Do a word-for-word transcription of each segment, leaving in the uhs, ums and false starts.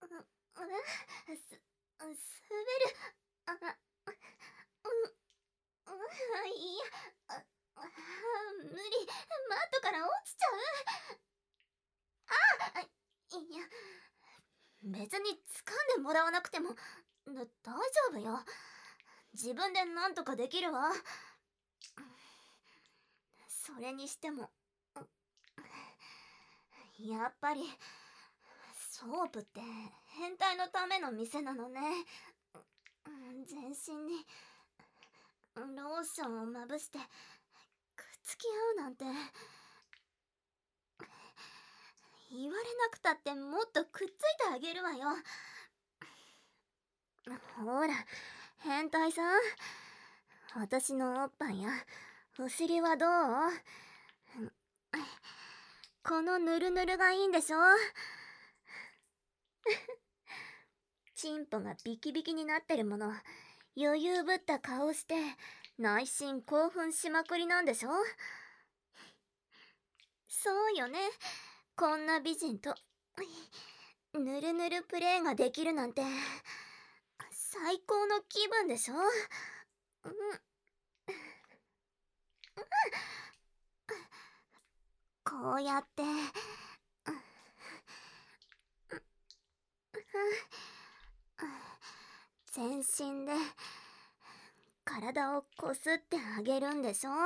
う、す、滑る。あ、うん、うん、いや、あ、あ、無理。マットから落ちちゃう。あ、いや、別に掴んでもらわなくても、だ、大丈夫よ。自分でなんとかできるわ。それにしても、やっぱり、ソープって変態のための店なのね。全身にローションをまぶしてくっつき合うなんて、言われなくたってもっとくっついてあげるわよ。ほら、変態さん、私のおっぱいやお尻はどう？このヌルヌルがいいんでしょ？チンポがビキビキになってるもの余裕ぶった顔して内心興奮しまくりなんでしょ？そうよね。こんな美人とぬるぬるプレイができるなんて最高の気分でしょ？うん、こうやって全身で体をこすってあげるんでしょ？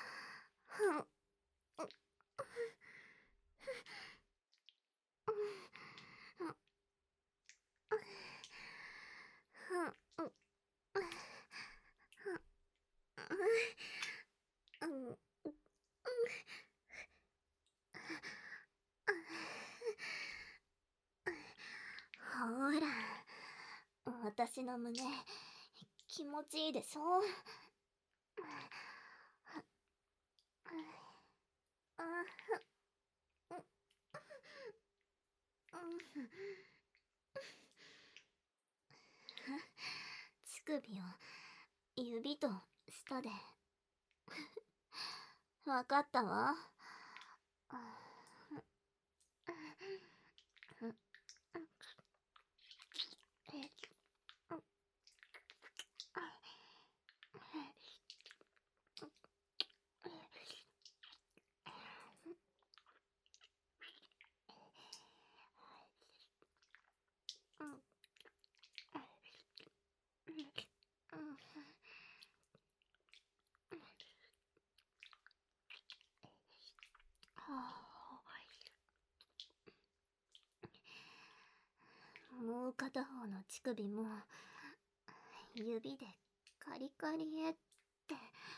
ほら、私の胸気持ちいいでしょ？乳首を指と舌でわかったわ。もう片方の乳首も指でカリカリへって、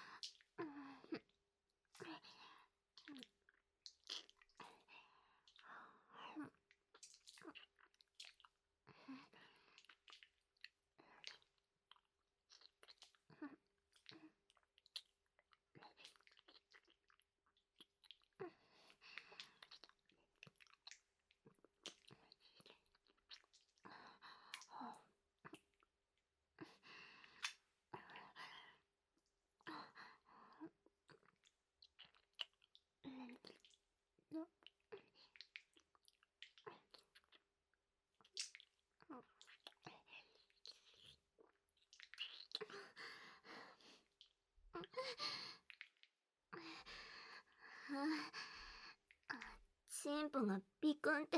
チンポがビクンって、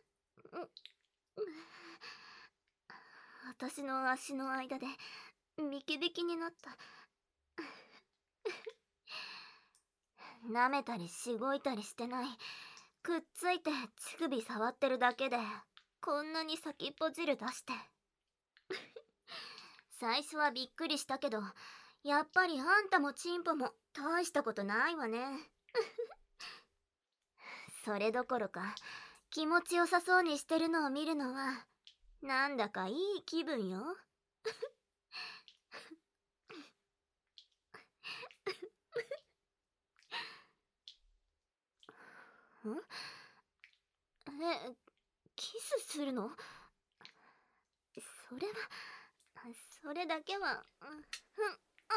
私の足の間でビキビキになった。舐めたりしごいたりしてない、くっついて乳首触ってるだけでこんなに先っぽ汁出して。最初はびっくりしたけど、やっぱりあんたもチンポも大したことないわね。それどころか気持ちよさそうにしてるのを見るのはなんだかいい気分よ。ん？え、キスするの？それは、それだけは、うん、うん、あ、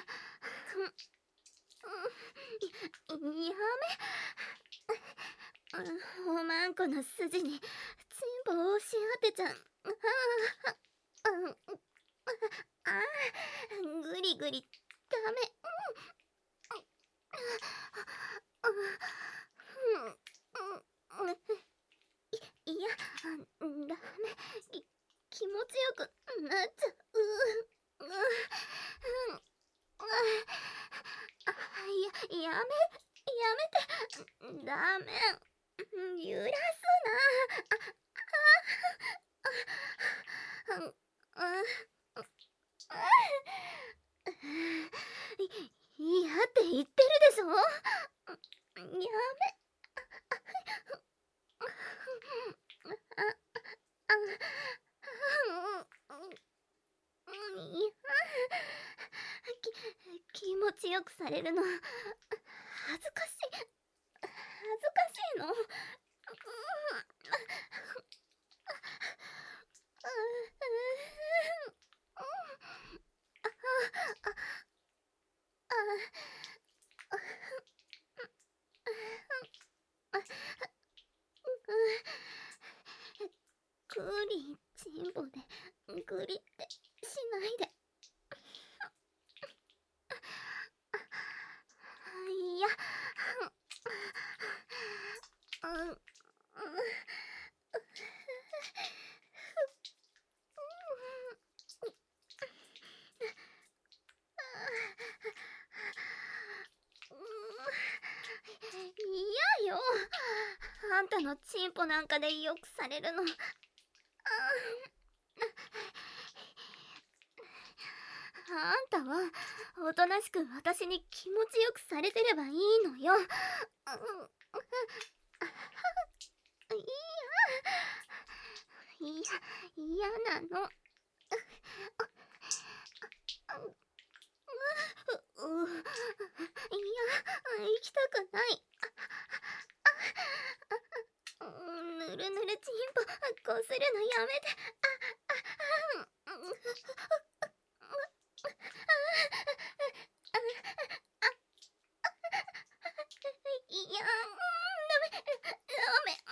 うん、やめ。 おまんこの筋にチンポを押し当てちゃう。ああ、ああ、ぐりぐりダメ。いや、ダメ。き気持ちよくなっちゃう。や、やめ、やめて。ダメ。揺らすな。嫌って言ってるでしょ。やめ。き気持ちよくされるの恥ずかしい。恥ずかしいの。グリチンポでグリってしないで。いや、うん、嫌よ。あんたのチンポなんかでよくされるの。あんたはおとなしく私に気持ちよくされてればいいのよ。いや、いや、嫌なの。う、う、いや、行きたくない。ぬるぬるチンポこするのやめて。いや、ダメ、ダメ。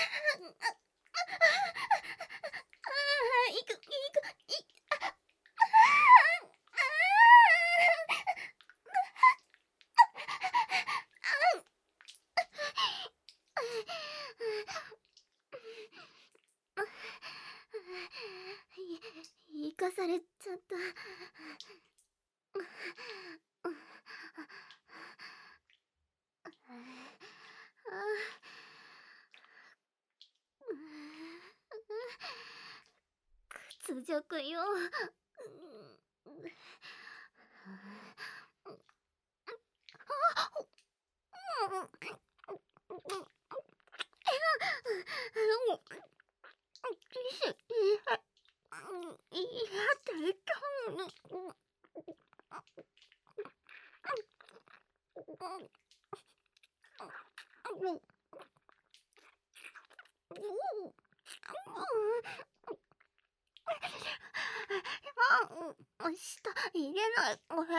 行く、行く、い、行かされちゃった。屈辱よ。いやって言ったのに。舌入れないこれ。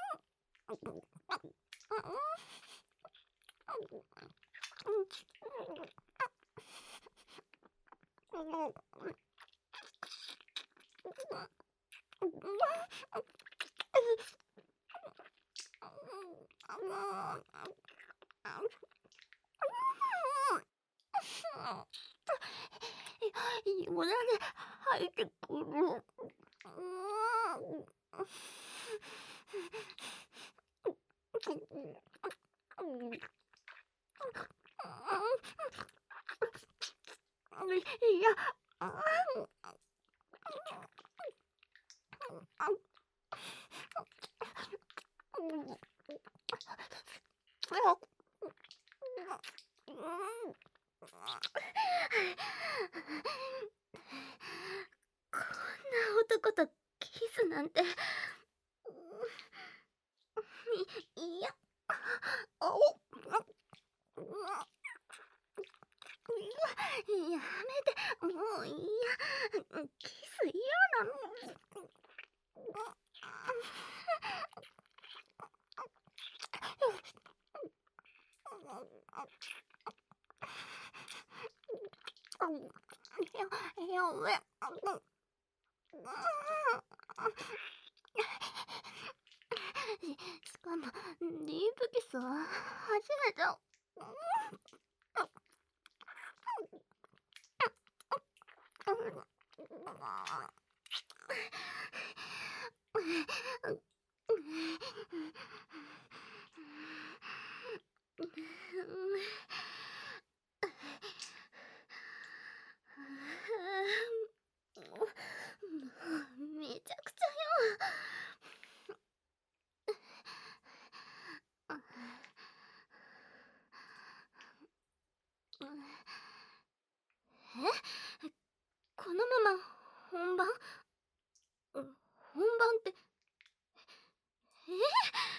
よだれ入ってくる。いや、こんな男とキスなんて。い、いや、お、やめて、もういいや。キス嫌なの。 や、やべ。し、しかも、ディープキスは初めて。めちゃくちゃよ。え、このまま本番？本番って、え？